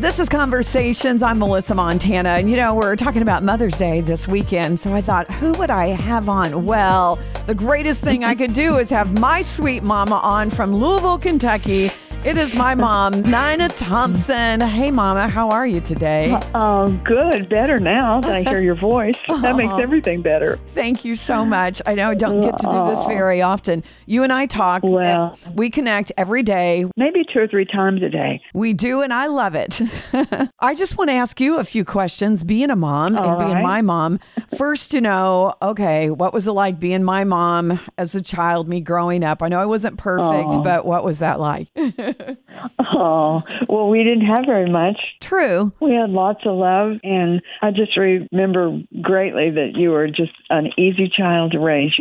This is Conversations. I'm Melissa Montana. And, we're talking about Mother's Day this weekend. So I thought, who would I have on? Well, the greatest thing I could do is have my sweet mama on from Louisville, Kentucky. It is my mom, Nina Thompson. Hey, Mama, how are you today? Oh, good. Better now that I hear your voice. That makes everything better. Thank you so much. I know I don't get to do this very often. You and I talk. Well, we connect every day. Maybe 2 or 3 times a day. We do, and I love it. I just want to ask you a few questions, being a mom and being my mom. First, what was it like being my mom as a child, me growing up? I know I wasn't perfect, but what was that like? Oh, well, we didn't have very much. True. We had lots of love, and I just remember greatly that you were just an easy child to raise.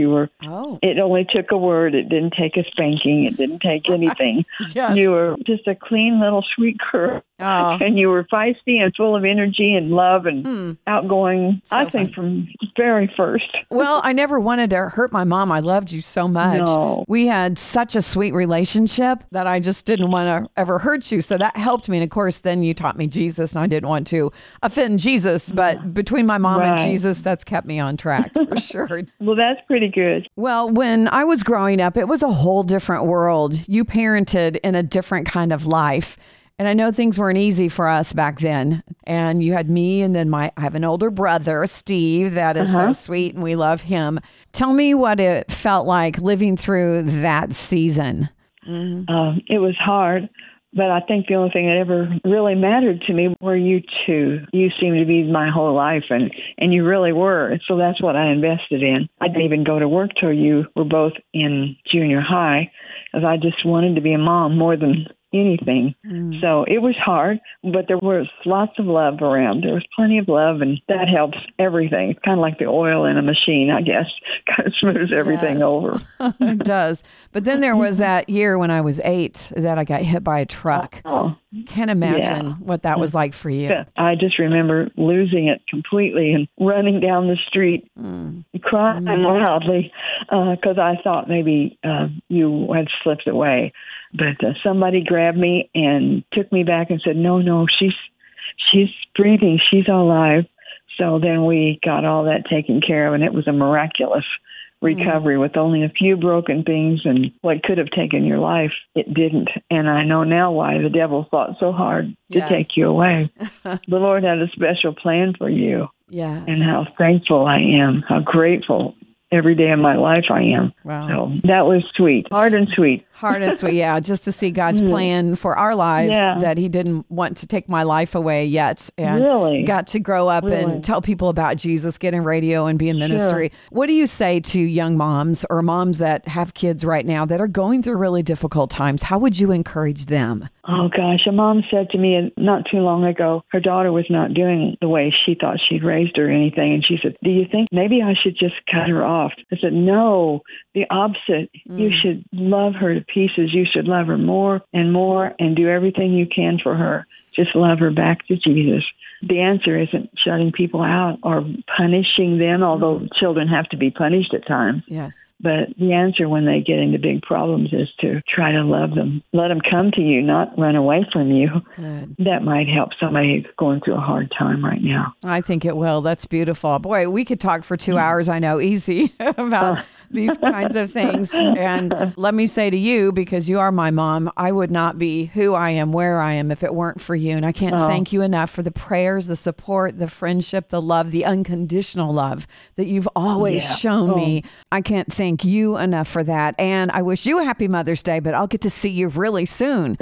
It only took a word. It didn't take a spanking. It didn't take anything. Yes. You were just a clean little sweet girl. Oh. And you were feisty and full of energy and love and outgoing, So I think, from very first. Well, I never wanted to hurt my mom. I loved you so much. No. We had such a sweet relationship that I just didn't want to ever hurt you. So that helped me. And of course, then you taught me Jesus, and I didn't want to offend Jesus. But between my mom and Jesus, that's kept me on track for sure. Well, that's pretty good. Well, when I was growing up, it was a whole different world. You parented in a different kind of life. And I know things weren't easy for us back then. And you had me, and then I have an older brother, Steve, that is so sweet, and we love him. Tell me what it felt like living through that season. Mm-hmm. It was hard, but I think the only thing that ever really mattered to me were you two. You seemed to be my whole life, and you really were. So that's what I invested in. I didn't even go to work till you were both in junior high, because I just wanted to be a mom more than anything. So it was hard, but there was lots of love around. There was plenty of love, and that helps everything. It's kind of like the oil in a machine, I guess. Kind of smooths everything over. It does. But then there was that year when I was 8 that I got hit by a truck. Can't imagine what that was like for you. I just remember losing it completely and running down the street, crying loudly, because I thought maybe you had slipped away. But somebody grabbed me and took me back and said, no, she's breathing. She's alive. So then we got all that taken care of, and it was a miraculous recovery with only a few broken things, and what could have taken your life, it didn't. And I know now why the devil fought so hard to take you away. The Lord had a special plan for you. Yes. And how thankful I am, how grateful every day of my life I am. Wow. So that was sweet, hard and sweet. Hard and sweet, just to see God's plan for our lives, that he didn't want to take my life away yet. And got to grow up and tell people about Jesus, get in radio and be in ministry. What do you say to young moms or moms that have kids right now that are going through really difficult times? How would you encourage them? Oh, gosh. A mom said to me not too long ago, her daughter was not doing the way she thought she'd raised her or anything. And she said, do you think maybe I should just cut her off? I said, no, the opposite. You should love her to pieces. You should love her more and do everything you can for her. Just love her back to Jesus. The answer isn't shutting people out or punishing them, although children have to be punished at times. Yes. But the answer when they get into big problems is to try to love them. Let them come to you, not run away from you. Good. That might help somebody going through a hard time right now. I think it will. That's beautiful. Boy, we could talk for 2 hours, I know, easy about these kinds of things. And let me say to you, because you are my mom, I would not be who I am, where I am, if it weren't for you. And I can't thank you enough for the prayers, the support, the friendship, the love, the unconditional love that you've always shown me. I can't thank you enough for that. And I wish you a happy Mother's Day, but I'll get to see you really soon.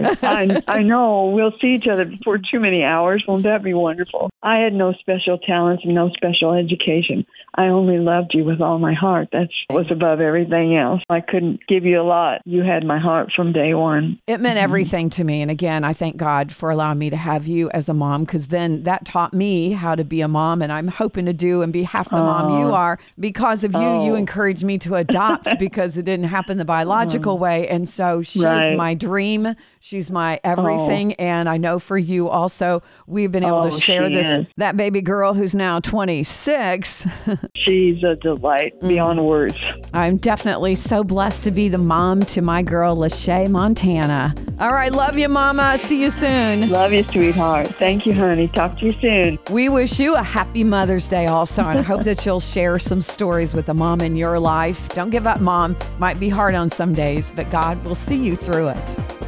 I know. We'll see each other before too many hours. Won't that be wonderful? I had no special talents and no special education. I only loved you with all my heart. That was above everything else. I couldn't give you a lot. You had my heart from day one. It meant everything to me. And again, I thank God for allowing me to have you as a mom, because then that taught me how to be a mom. And I'm hoping to do and be half the mom you are. Because of you, you encouraged me to adopt because it didn't happen the biological way. And so she's my dream. She's my everything. And I know for you also, we've been able to share that baby girl who's now 26. She's a delight beyond words. I'm definitely so blessed to be the mom to my girl, Lachey Montana. All right. Love you, Mama. See you soon. Love you, sweetheart. Thank you, honey. Talk to you soon. We wish you a happy Mother's Day also, and I hope that you'll share some stories with the mom in your life. Don't give up, Mom. Might be hard on some days, but God will see you through it.